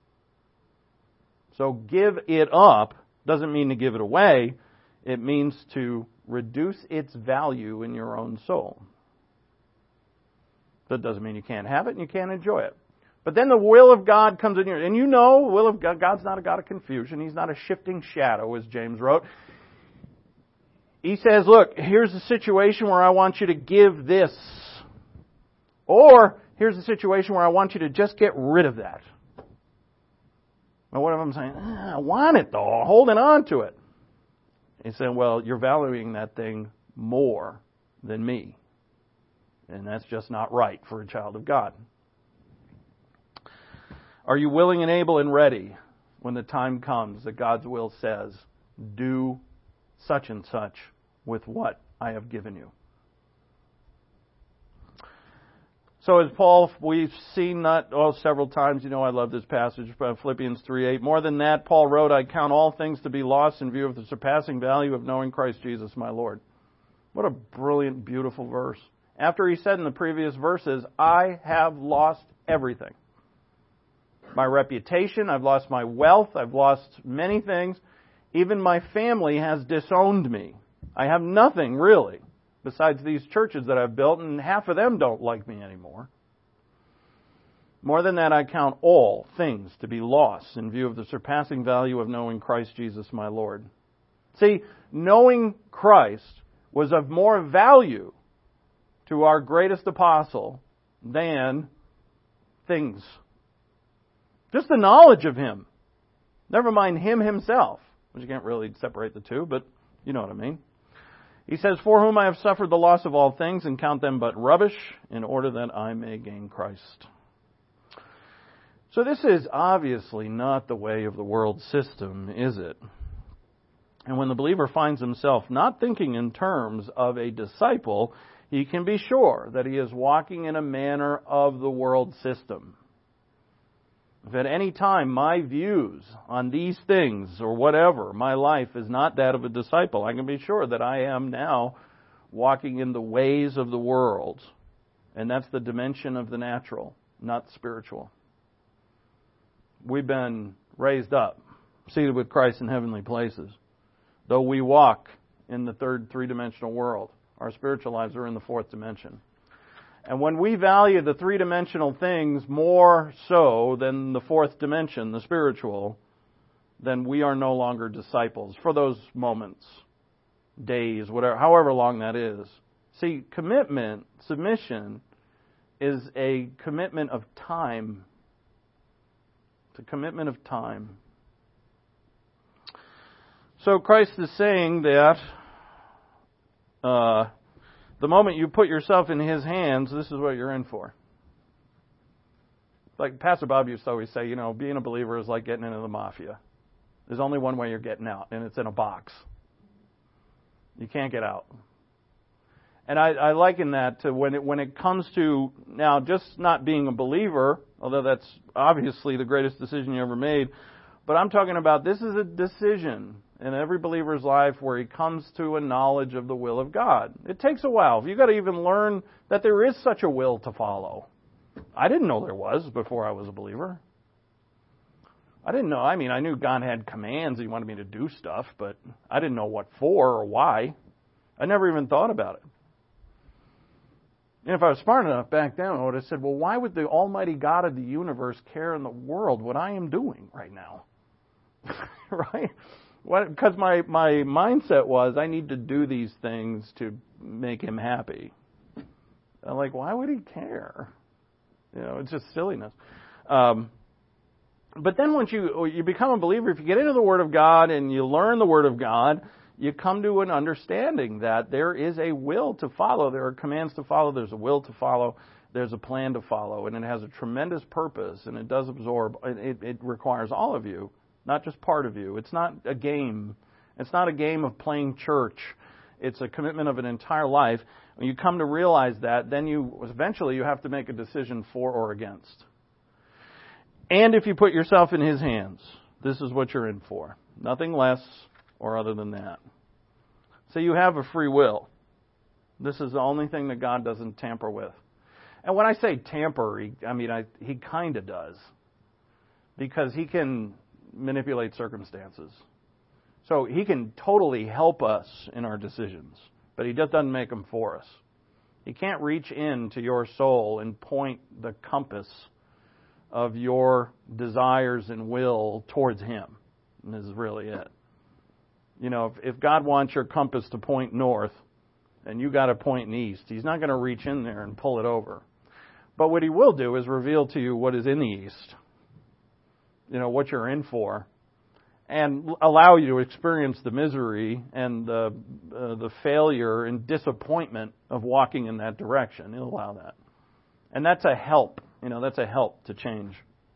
So give it up doesn't mean to give it away. It means to reduce its value in your own soul. That doesn't mean you can't have it and you can't enjoy it. But then the will of God comes in here. And you know, the will of God, God's not a God of confusion. He's not a shifting shadow, as James wrote. He says, look, here's a situation where I want you to give this. Or, here's a situation where I want you to just get rid of that. Well, what if I'm saying, I want it though, I'm holding on to it. He's saying, well, you're valuing that thing more than me. And that's just not right for a child of God. Are you willing and able and ready when the time comes that God's will says, do such and such with what I have given you? So as Paul, we've seen several times, you know I love this passage, Philippians 3:8. More than that, Paul wrote, I count all things to be lost in view of the surpassing value of knowing Christ Jesus my Lord. What a brilliant, beautiful verse. After he said in the previous verses, I have lost everything. My reputation, I've lost my wealth, I've lost many things. Even my family has disowned me. I have nothing really besides these churches that I've built, and half of them don't like me anymore. More than that, I count all things to be lost in view of the surpassing value of knowing Christ Jesus my Lord. See, knowing Christ was of more value to our greatest apostle than things. Just the knowledge of Him. Never mind Him Himself, which you can't really separate the two, but you know what I mean. He says, for whom I have suffered the loss of all things and count them but rubbish in order that I may gain Christ. So this is obviously not the way of the world system, is it? And when the believer finds himself not thinking in terms of a disciple, he can be sure that he is walking in a manner of the world system. If at any time my views on these things or whatever, my life is not that of a disciple, I can be sure that I am now walking in the ways of the world. And that's the dimension of the natural, not spiritual. We've been raised up, seated with Christ in heavenly places. Though we walk in the third three-dimensional world, our spiritual lives are in the fourth dimension. And when we value the three-dimensional things more so than the fourth dimension, the spiritual, then we are no longer disciples for those moments, days, whatever, however long that is. See, commitment, submission, is a commitment of time. It's a commitment of time. So Christ is saying that the moment you put yourself in His hands, this is what you're in for. Like Pastor Bob used to always say, you know, being a believer is like getting into the mafia. There's only one way you're getting out, and it's in a box. You can't get out. And I liken that to when it comes to, now, just not being a believer, although that's obviously the greatest decision you ever made, but I'm talking about this is a decision in every believer's life where he comes to a knowledge of the will of God. It takes a while. You've got to even learn that there is such a will to follow. I didn't know there was before I was a believer. I didn't know. I mean, I knew God had commands. He wanted me to do stuff, but I didn't know what for or why. I never even thought about it. And if I was smart enough back then, I would have said, well, why would the Almighty God of the universe care in the world what I am doing right now? Right? Because my mindset was, I need to do these things to make Him happy. I'm like, why would He care? You know, it's just silliness. But then once you become a believer, if you get into the Word of God and you learn the Word of God, you come to an understanding that there is a will to follow. There are commands to follow. There's a will to follow. There's a plan to follow. And it has a tremendous purpose, and it does absorb. It requires all of you, not just part of you. It's not a game. It's not a game of playing church. It's a commitment of an entire life. When you come to realize that, then eventually you have to make a decision for or against. And if you put yourself in His hands, this is what you're in for. Nothing less or other than that. So you have a free will. This is the only thing that God doesn't tamper with. And when I say tamper, He kind of does. Because He can manipulate circumstances. So He can totally help us in our decisions. But He just doesn't make them for us. He can't reach into your soul and point the compass of your desires and will towards Him. And this is really it. You know, if God wants your compass to point north and you got to point east, He's not going to reach in there and pull it over. But what He will do is reveal to you what is in the east. You know, what you're in for. And allow you to experience the misery and the failure and disappointment of walking in that direction. He'll allow that. And that's a help. You know, that's a help to change.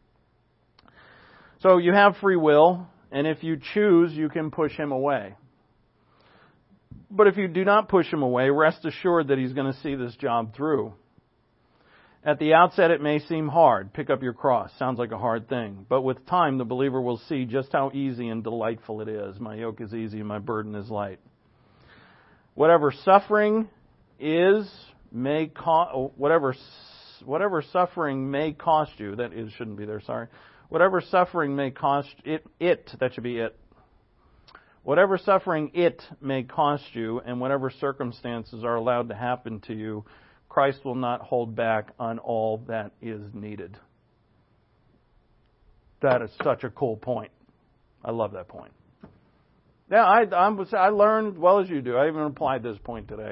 So you have free will, and if you choose, you can push Him away. But if you do not push Him away, rest assured that He's going to see this job through. At the outset, it may seem hard. Pick up your cross. Sounds like a hard thing. But with time, the believer will see just how easy and delightful it is. My yoke is easy and my burden is light. Whatever suffering whatever suffering may cost you, shouldn't be there, sorry. Whatever suffering may cost that should be it. Whatever suffering it may cost you, and whatever circumstances are allowed to happen to you, Christ will not hold back on all that is needed. That is such a cool point. I love that point. Yeah, I learned well as you do. I even applied this point today.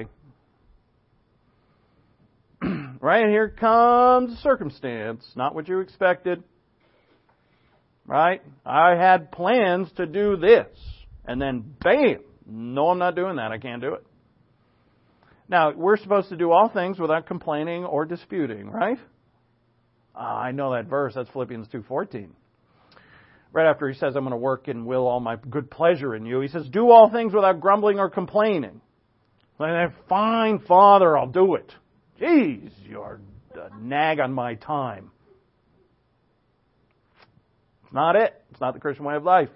Right, here comes a circumstance, not what you expected. Right? I had plans to do this, and then bam! No, I'm not doing that. I can't do it. Now, we're supposed to do all things without complaining or disputing, right? I know that verse. That's Philippians 2:14. Right after he says, I'm going to work and will all my good pleasure in you, he says, do all things without grumbling or complaining. Like, fine, Father, I'll do it. Jeez, you're a nag on my time. It's not it. It's not the Christian way of life.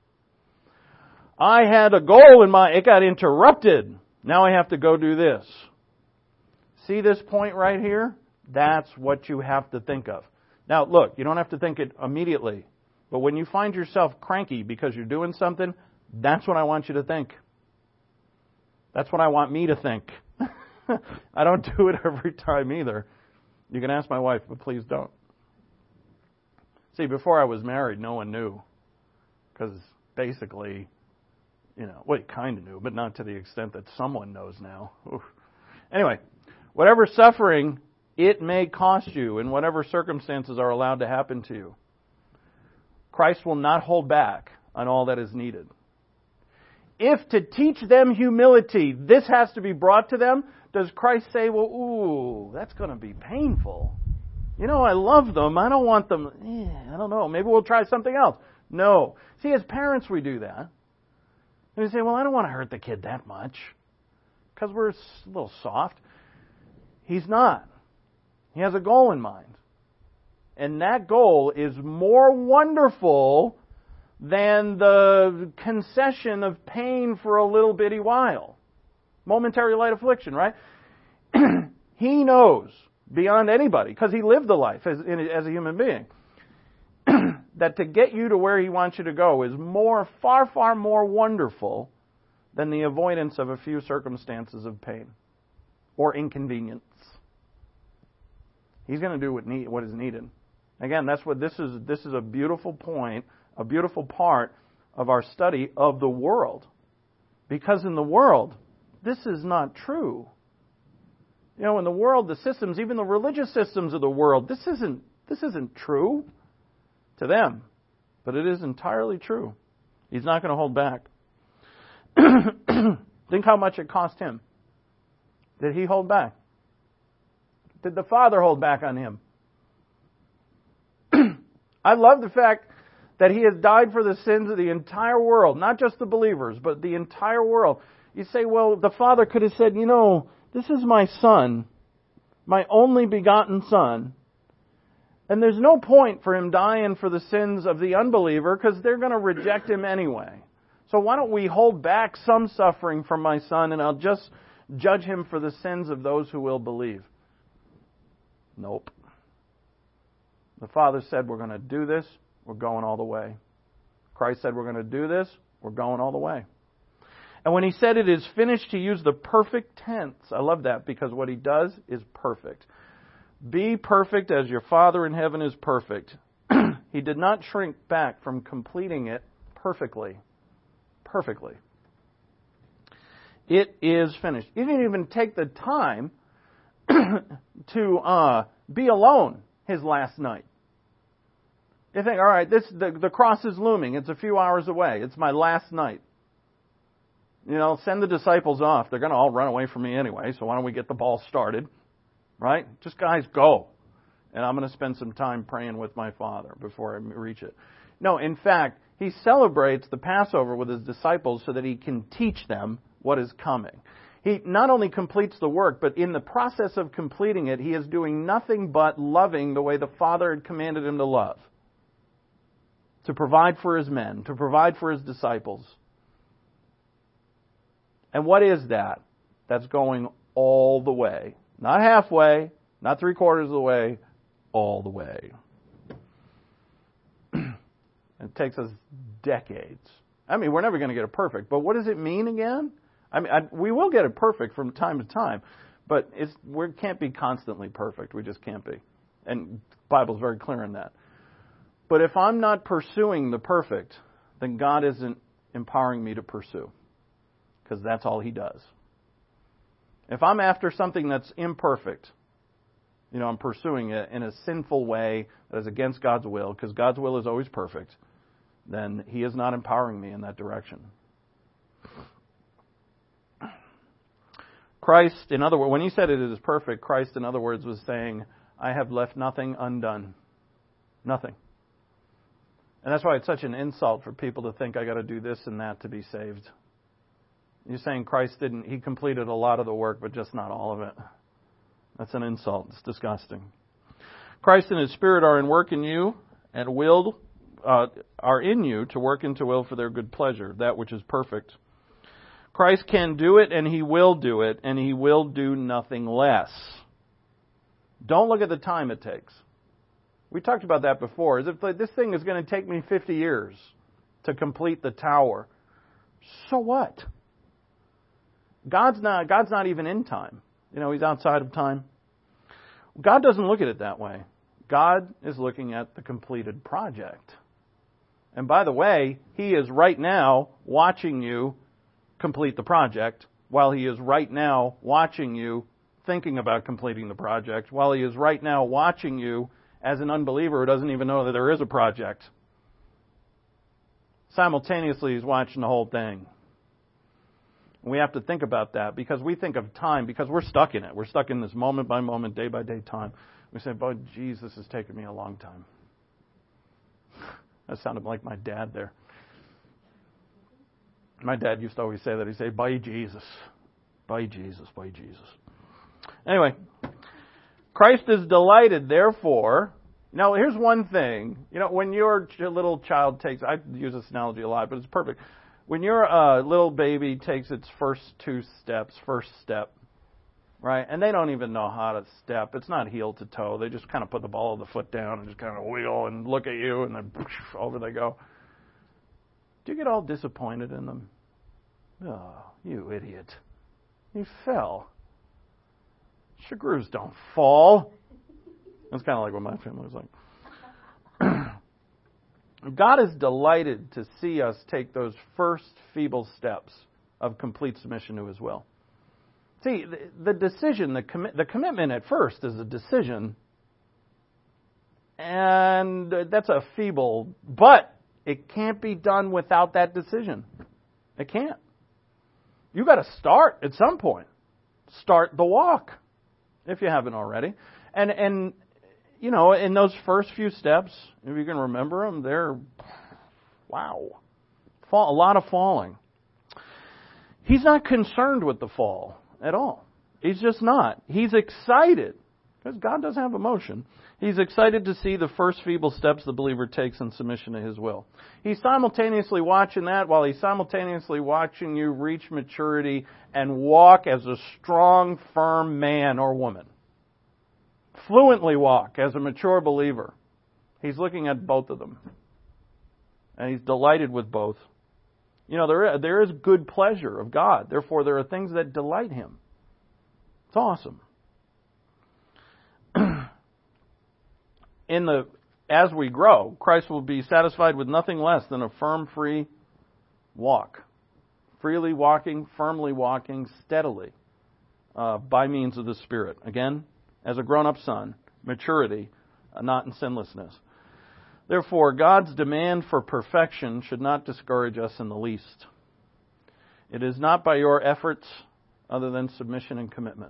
I had a goal it got interrupted. Now I have to go do this. See this point right here? That's what you have to think of. Now, look, you don't have to think it immediately. But when you find yourself cranky because you're doing something, that's what I want you to think. That's what I want me to think. I don't do it every time either. You can ask my wife, but please don't. See, before I was married, no one knew. Because basically, you kind of knew, but not to the extent that someone knows now. Oof. Anyway, whatever suffering it may cost you and whatever circumstances are allowed to happen to you, Christ will not hold back on all that is needed. If to teach them humility, this has to be brought to them, does Christ say, well, that's going to be painful. I love them. I don't want them. I don't know. Maybe we'll try something else. No. See, as parents, we do that. And we say, well, I don't want to hurt the kid that much because we're a little soft. He's not. He has a goal in mind. And that goal is more wonderful than the concession of pain for a little bitty while. Momentary light affliction, right? He knows beyond anybody, because he lived the life as a human being, that to get you to where he wants you to go is far, far more wonderful than the avoidance of a few circumstances of pain or inconvenience. He's going to do what is needed. Again, that's what this is. This is a beautiful point, a beautiful part of our study of the world. Because in the world, this is not true. In the world, the systems, even the religious systems of the world, this isn't true to them. But it is entirely true. He's not going to hold back. Think how much it cost him. Did he hold back? Did the Father hold back on him? I love the fact that he has died for the sins of the entire world, not just the believers, but the entire world. You say, well, the Father could have said, this is my Son, my only begotten Son, and there's no point for him dying for the sins of the unbeliever because they're going to reject him anyway. So why don't we hold back some suffering from my Son and I'll just judge him for the sins of those who will believe? Nope. The Father said, we're going to do this, we're going all the way. Christ said, we're going to do this, we're going all the way. And when he said it is finished, he used the perfect tense. I love that because what he does is perfect. Be perfect as your Father in heaven is perfect. He did not shrink back from completing it perfectly. Perfectly. It is finished. He didn't even take the time to be alone his last night. You think, all right, the cross is looming. It's a few hours away. It's my last night. Send the disciples off. They're going to all run away from me anyway, so why don't we get the ball started? Right? Just guys, go. And I'm going to spend some time praying with my Father before I reach it. No, in fact, he celebrates the Passover with his disciples so that he can teach them what is coming. He not only completes the work, but in the process of completing it, he is doing nothing but loving the way the Father had commanded him to love. To provide for his men, to provide for his disciples. And what is that? That's going all the way. Not halfway, not 3/4 of the way, all the way. It takes us decades. We're never going to get it perfect, but what does it mean again? We will get it perfect from time to time, but we can't be constantly perfect. We just can't be. And the Bible's very clear on that. But if I'm not pursuing the perfect, then God isn't empowering me to pursue, because that's all He does. If I'm after something that's imperfect, I'm pursuing it in a sinful way that is against God's will, because God's will is always perfect, then He is not empowering me in that direction. Christ, in other words, when He said it is perfect, Christ, in other words, was saying, I have left nothing undone. Nothing. And that's why it's such an insult for people to think I got to do this and that to be saved. You're saying Christ He completed a lot of the work, but just not all of it. That's an insult. It's disgusting. Christ and His Spirit are in work in you and are in you to work into will for their good pleasure, that which is perfect. Christ can do it, and He will do it, and He will do nothing less. Don't look at the time it takes. We talked about that before. As if this thing is going to take me 50 years to complete the tower. So what? God's not even in time. He's outside of time. God doesn't look at it that way. God is looking at the completed project. And by the way, He is right now watching you complete the project, while He is right now watching you thinking about completing the project, while He is right now watching you as an unbeliever who doesn't even know that there is a project. Simultaneously, He's watching the whole thing. We have to think about that because we think of time because we're stuck in it. We're stuck in this moment by moment, day by day time. We say, "Boy, Jesus has taken me a long time." That sounded like my dad there. My dad used to always say that. He'd say, "By Jesus, by Jesus, by Jesus." Anyway, Christ is delighted, therefore. Now, here's one thing. When your little child I use this analogy a lot, but it's perfect. When your little baby takes its first step, right? And they don't even know how to step. It's not heel to toe. They just kind of put the ball of the foot down and just kind of wiggle and look at you, and then over they go. Do you get all disappointed in them? Oh, you idiot. You fell. Shagroos don't fall. That's kind of like what my family was like. God is delighted to see us take those first feeble steps of complete submission to His will. See, the decision, the commitment at first is a decision, and that's a feeble, but it can't be done without that decision. It can't. You got to start at some point. Start the walk, if you haven't already. And you know, in those first few steps, if you can remember them, they're, wow, a lot of falling. He's not concerned with the fall at all. He's just not. He's excited, because God doesn't have emotion. He's excited to see the first feeble steps the believer takes in submission to His will. He's simultaneously watching that while He's simultaneously watching you reach maturity and walk as a strong, firm man or woman. Fluently walk as a mature believer. He's looking at both of them. And He's delighted with both. You know, there is good pleasure of God. Therefore, there are things that delight Him. It's awesome. As we grow, Christ will be satisfied with nothing less than a firm, free walk. Freely walking, firmly walking, steadily, by means of the Spirit. Again, as a grown-up son, maturity, not in sinlessness. Therefore, God's demand for perfection should not discourage us in the least. It is not by your efforts other than submission and commitment.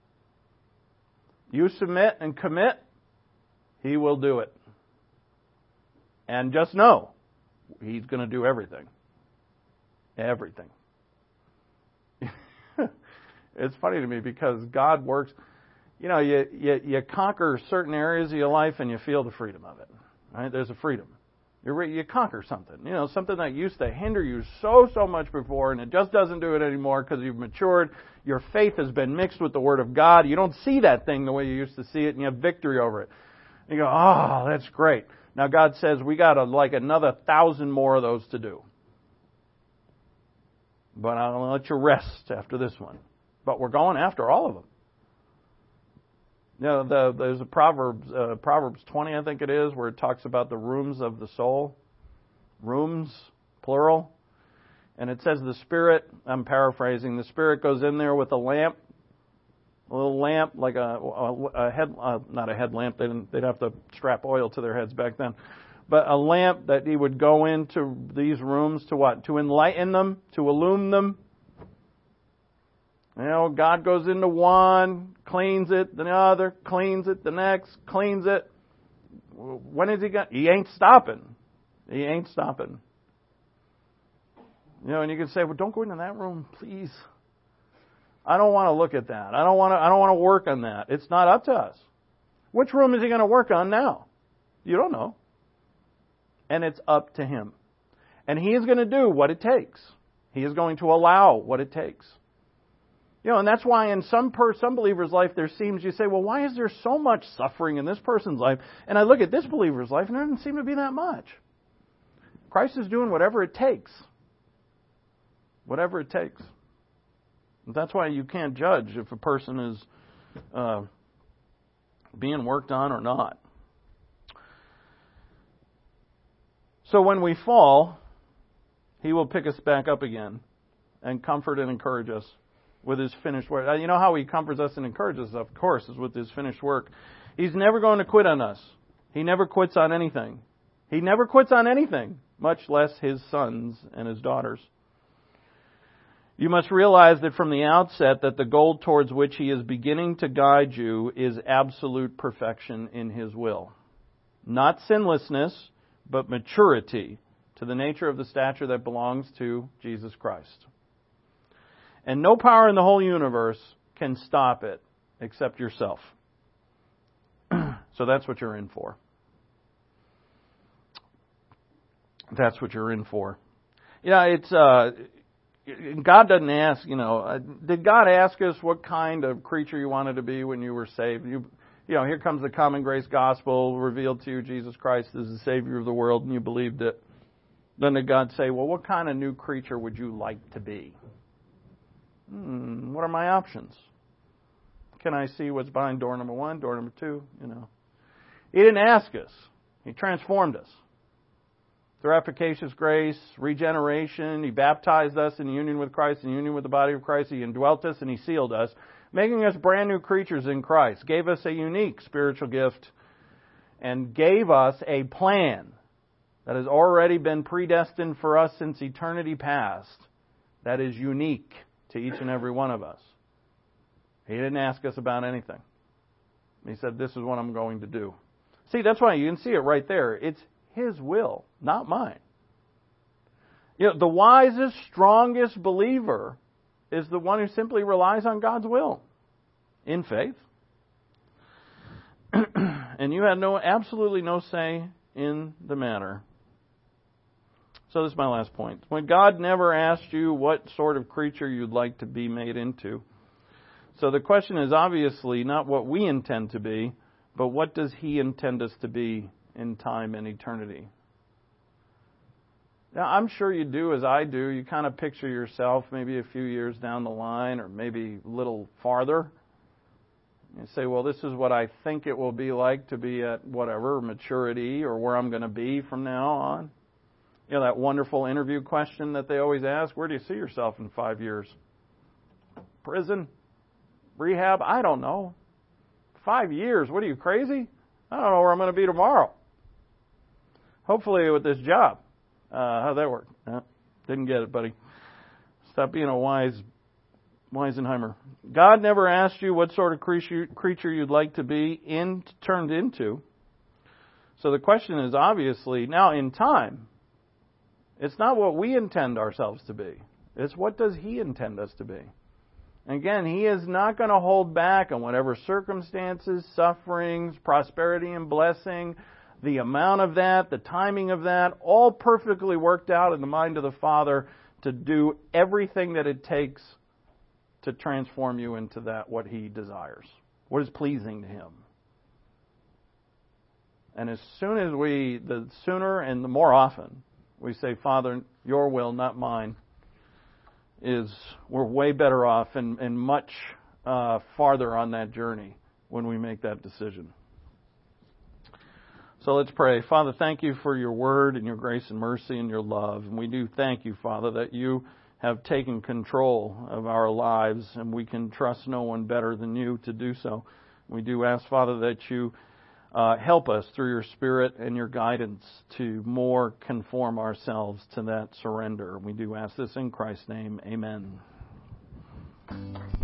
You submit and commit, He will do it. And just know, He's going to do everything. Everything. It's funny to me because God works. You know, you conquer certain areas of your life and you feel the freedom of it. Right? There's a freedom. You conquer something. You know, something that used to hinder you so much before, and it just doesn't do it anymore because you've matured. Your faith has been mixed with the Word of God. You don't see that thing the way you used to see it, and you have victory over it. And you go, oh, that's great. Now God says we got like another 1,000 more of those to do. But I'll let you rest after this one. But we're going after all of them. You know, there's a Proverbs 20, I think it is, where it talks about the rooms of the soul. Rooms, plural. And it says the Spirit, I'm paraphrasing, the Spirit goes in there with a lamp, a little lamp, like a head, not a headlamp, they'd have to strap oil to their heads back then, but a lamp that He would go into these rooms to what? To enlighten them, to illumine them. You know, God goes into one, cleans it, the other, cleans it, the next, cleans it. When is He going? He ain't stopping. He ain't stopping. You know, and you can say, well, don't go into that room, please. I don't want to look at that. I don't want to work on that. It's not up to us. Which room is He going to work on now? You don't know. And it's up to Him. And He is going to do what it takes. He is going to allow what it takes. You know, and that's why in some believer's life there seems, you say, well, why is there so much suffering in this person's life? And I look at this believer's life and there doesn't seem to be that much. Christ is doing whatever it takes. Whatever it takes. And that's why you can't judge if a person is being worked on or not. So when we fall, He will pick us back up again and comfort and encourage us with His finished work. You know how He comforts us and encourages us, of course, is with His finished work. He's never going to quit on us. He never quits on anything. He never quits on anything, much less His sons and His daughters. You must realize that from the outset that the goal towards which He is beginning to guide you is absolute perfection in His will. Not sinlessness, but maturity to the nature of the stature that belongs to Jesus Christ. And no power in the whole universe can stop it except yourself. So that's what you're in for. That's what you're in for. Yeah, it's God doesn't ask, did God ask us what kind of creature you wanted to be when you were saved? You know, here comes the common grace gospel revealed to you, Jesus Christ is the Savior of the world, and you believed it. Then did God say, well, what kind of new creature would you like to be? What are my options? Can I see what's behind door number 1, door number 2? He didn't ask us. He transformed us. Through efficacious grace, regeneration, He baptized us in union with Christ, in union with the body of Christ. He indwelt us and He sealed us, making us brand new creatures in Christ. Gave us a unique spiritual gift and gave us a plan that has already been predestined for us since eternity past that is unique to each and every one of us. He didn't ask us about anything. He said, this is what I'm going to do. See, that's why you can see it right there. It's His will, not mine. You know, the wisest, strongest believer is the one who simply relies on God's will in faith. And you had absolutely no say in the matter. So this is my last point. When God never asked you what sort of creature you'd like to be made into. So the question is obviously not what we intend to be, but what does He intend us to be in time and eternity? Now, I'm sure you do as I do. You kind of picture yourself maybe a few years down the line or maybe a little farther. You say, well, this is what I think it will be like to be at whatever, maturity, or where I'm going to be from now on. You know, that wonderful interview question that they always ask, where do you see yourself in 5 years? Prison? Rehab? I don't know. 5 years? What are you, crazy? I don't know where I'm going to be tomorrow. Hopefully with this job. How'd that work? Didn't get it, buddy. Stop being a Weisenheimer. God never asked you what sort of creature you'd like to be turned into. So the question is obviously, now in time, it's not what we intend ourselves to be. It's what does He intend us to be. And again, He is not going to hold back on whatever circumstances, sufferings, prosperity and blessing, the amount of that, the timing of that, all perfectly worked out in the mind of the Father to do everything that it takes to transform you into that, what He desires, what is pleasing to Him. And the sooner and the more often we say, Father, Your will, not mine, we're way better off and much farther on that journey when we make that decision. So let's pray. Father, thank You for Your word and Your grace and mercy and Your love. And we do thank You, Father, that You have taken control of our lives and we can trust no one better than You to do so. We do ask, Father, that You help us through Your Spirit and Your guidance to more conform ourselves to that surrender. We do ask this in Christ's name. Amen.